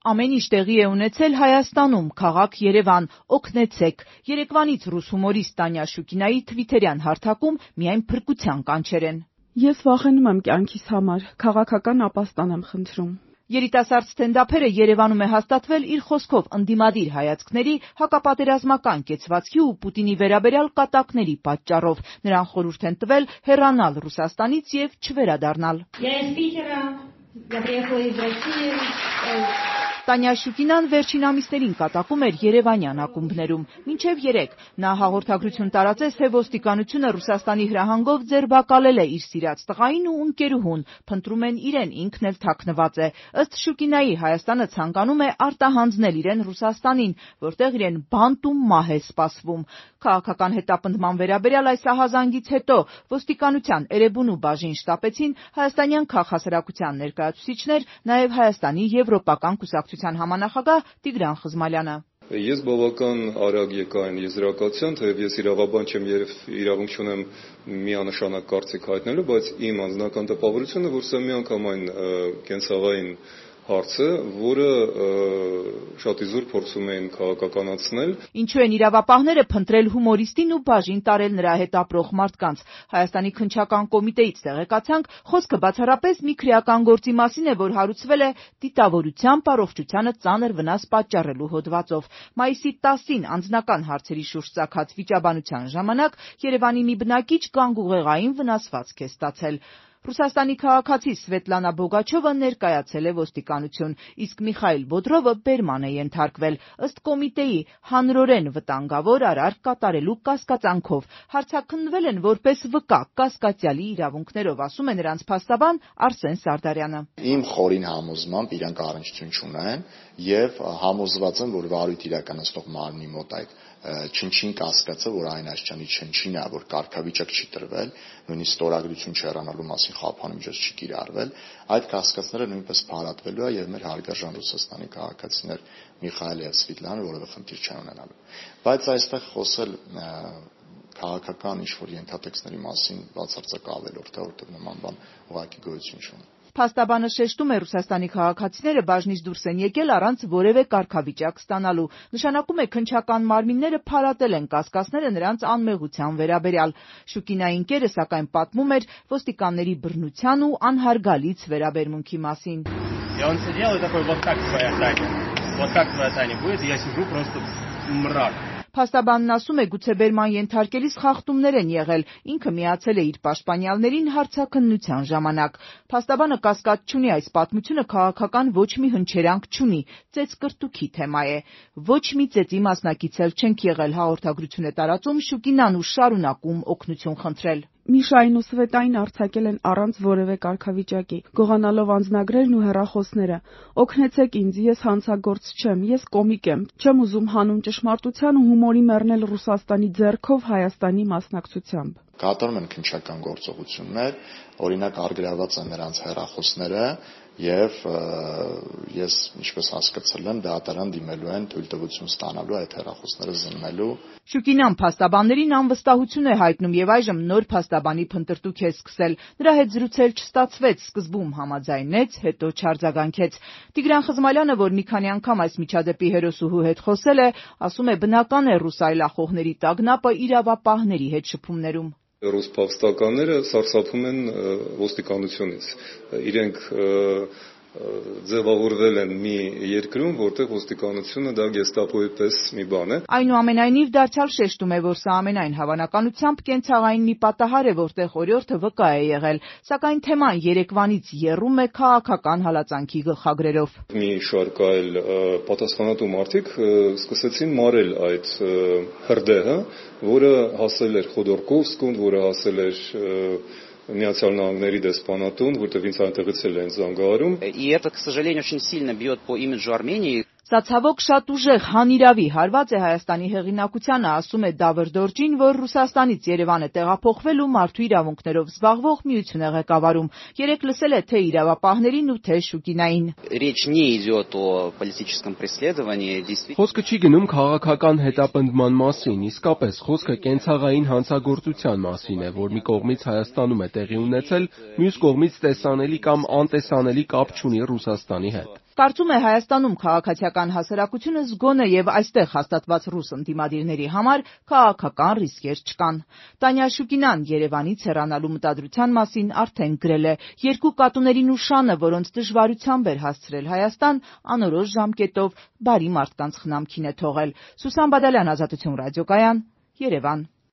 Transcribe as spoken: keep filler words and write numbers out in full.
Ամեն ինչ տեղի է ունեցել Հայաստանում, քաղաք Երևան, օգնեցեք։ Երեկվանից ռուս հումորիստ Տանյա Շուկինայի թվիթերյան հարթակում միայն փրկության կանչեր են։ Ես վախենում եմ կյանքիս համար, քաղաքական ապաստան եմ խնդրում։ Երիտասարդ ստենդափերը Երևանում է հաստատվել իր խոսքով ընդդիմադիր հայացքների, հակապատերազմական կեցվածքի ու Պուտինի վերաբերյալ կատակների պատճառով։ Նրան խորհուրդ են տվել հեռանալ Ռուսաստանից եւ չվերադառնալ։ Տանյա Շուկինան վերջին ամիսներին կատակում էր երևանյան ակումբներում։ Մինչև երեկ նա հաղորդագրություն տարածեց, թե ոստիկանությունը Ռուսաստանի հրահանգով ձերբակալել է իր սիրած տղային ու ընկերուհուն, փնտրում են իրեն, ինքն էլ թաքնված է։ Ըստ Շուկինայի, Հայաստանը ցանկանում է արտահանձնել իրեն Ռուսաստանին, որտեղ իրեն բանտ ու մահ է սպասվում։ Քաղաքական հետապնդման վերաբերյալ այս ահազանգից հետո ոստիկանության Էրեբունու բաժին շտապեցին հայաստանյան քաղաքասարակության ներկայացուցիչներ, նաև Հայաստանի եվրոպական կուսակցության համանախագահ Տիգրան Խզմալյանը։ Ես բավական արագ եկա այն եզրակացության, թեև ես իրավաբան չեմ եւ իրավունք չունեմ միանշանակ կարծիք հայտնելու, բայց իմ անձնական տպավորությունը, որ սա միանգամայն կենցաղային հարց է, որը շատ իզուր փորձում էին քաղաքականացնել։ Ինչու են իրավապահները փնտրել հումորիստին ու բաժին տարել նրա հետ ապրող մարդկանց։ Հայաստանի քննչական կոմիտեից տեղեկացանք, խոսքը բացառապես մի քրեական գործի մասին է, որ հարուցվել է դիտավորությամբ առողջությանը ծանր վնաս պատճառելու հոդվածով։ Մայիսի տասին անձնական հարցերի շուրջ ծագած վիճաբանության ժամանակ Երևանի մի բնակիչ գանգուղեղային վնասվածք է ստացել։ Ռուսաստանի քաղաքացի Սվետլանա Բոգաչովը ներկայացել է ոստիկանություն, իսկ Միխայիլ Բոդրովը բերման է ենթարկվել, ըստ կոմիտեի հանրորեն վտանգավոր արարք կատարելու կասկածանքով։ Հարցաքննվել են որպես վկա կասկածյալի իրավունքներով, ասում է նրանց փաստաբան Արսեն Սարդարյանը։ Իմ խորին համոզմամբ իրանք առնչություն չունեն եւ համոզված եմ, որ վարույթ իրականացնող մարմնի մոտ այդ չնչին կասկածը, որ այն Աշճանի չնչին է, որ կարգավիճակ չի տրվել, նույնիսկ ստորագրություն չհեռանալու մասին խափանումիջոց չի կիրառվել, այդ կասկածները նույնպես փարատվելու է եւ մեր հարգարժան Ռուսաստանի քաղաքացիներ Միխայիլ եւ Սվետլանը որևէ խնդիր չեն ունենալու։ Բայց այստեղ խոսել քաղաքական ինչ-որ ենթատեքստների մասին բացարձակ ավելորդ է, որտեղ նման բան ուղղակի գոյություն չունի։ Փաստաբանը շեշտում է, Ռուսաստանի քաղաքացիները բաժնից դուրս են եկել առանց որևէ կարգավիճակ ստանալու։ Նշանակում է, քննչական մարմինները փարատել են կասկածները նրանց անմեղության վերաբերյալ։ Շուկինայի ընկերը, սակայն, պատմում էր ոստիկանների բռնության ու անհարգալից վերաբերմունքի մասին։ Փաստաբանն ասում է, գուցե բերման ենթարկելիս խախտումներ են եղել, ինքը միացել է իր պաշտպանյալներին հարցաքննության ժամանակ։ Փաստաբանը կասկած չունի, այս պատմությունը քաղաքական ոչ մի հնչերանք չունի, ծեծկրտուքի թեմա է։ Ոչ մի ծեծի մասնակից էլ չենք եղել, հաղորդագրություն է տարածում Շուկինան ու շարունակում օգնություն խնդրել։ Միշային ու Սվետային արձակել են առանց որևէ կարգավիճակի, գողանալով անձնագրերն ու հեռախոսները։ Օգնեցեք ինձ, ես հանցագործ չեմ, ես կոմիկ եմ, չեմ ուզում հանուն ճշմարտության ու հումորի մեռնել Ռուսաստանի ձեռքով Հայաստանի մասնակցությամբ։ Կատարում են քննչական գործողություններ, օրինակ առգրավված են նրանց հեռախոսները եւ ես ինչպես հասկացել եմ, դատարան դիմելու են թույլտվություն ստանալու այդ հեռախոսները զննելու։ Շուկինյան փաստաբաններին անվստահություն է հայտնում եւ այժմ նոր փաստաբանի փնտրտուք է սկսել։ Նրա հետ զրուցել չստացվեց, սկզբում համաձայնեց, հետո չարձագանքեց։ Տիգրան Խզմալյանը, որ մի քանի անգամ այս միջադեպի հերոսուհու հետ խոսել է, ասում է, բնական է ռուս այլախոհների տագնապը իրավապահների հետ շփումներում։ Ռուս փախստականները սարսափում են ոստիկանությունից։ Իրենք ձևավորվել են մի երկրում, որտեղ ոստիկանությունը դա գեստապոյի պես մի բան է։ Այնուամենայնիվ դարձյալ շեշտում է, որ սա ամենայն հավանականությամբ կենցաղային մի պատահար է, որտեղ օրիորդը վկա է եղել, սակայն թեման երեկվանից եռում է քաղաքական հալածանքի գլխագրերով։ Մի շարք այլ պատասխանատու մարդիկ սկսեցին մարել այդ հրդեհը, որը հասել էր Խոդորկովսկուն, որը հասել էր Միացյալ Նահանգների դեսպանատուն, որտեղ ինձ այնտեղից էլ են զանգահարում։ И это, к сожалению, очень сильно бьет по имиджу Армении. Սա ցավոք շատ ուժեղ հանիրավի հարված է Հայաստանի հեղինակությանը, ասում է Դավր Դորջին, որ Ռուսաստանից Երևան է տեղափոխվել ու մարդու իրավունքներով զբաղվող միություն է ղեկավարում։ Երեկ լսել է թե իրավապահներին ու թե Շուկինային։ Речь не идет о политическом преследовании, действительно. Խոսքը չի գնում քաղաքական հետապնդման մասին, իսկապես խոսքը կենցաղային հանցագործության մասին է, որ մի կողմից Հայաստանում է տեղի ունեցել, մյուս կողմից տեսանելի կամ անտեսանելի կապ չունի Ռուսաստանի հետ։ Կարծում է Հայաստանում քաղաքացիական հասարակությունը զգոն է եւ այստեղ հաստատված ռուս ընդդիմադիրների համար քաղաքական ռիսկեր չկան։ Տանյա Շուկինան Երևանից հեռանալու մտադրության մասին արդեն գրել է. երկու կատուների նուշանը, որոնց դժվարությամբ էր հասցրել Հայաստան, անորոշ ժամկետով բարի մարդկանց խնամքին է թողել։ Սուսան Բադալյան, Ազատություն ռադիոկայան, Երևան։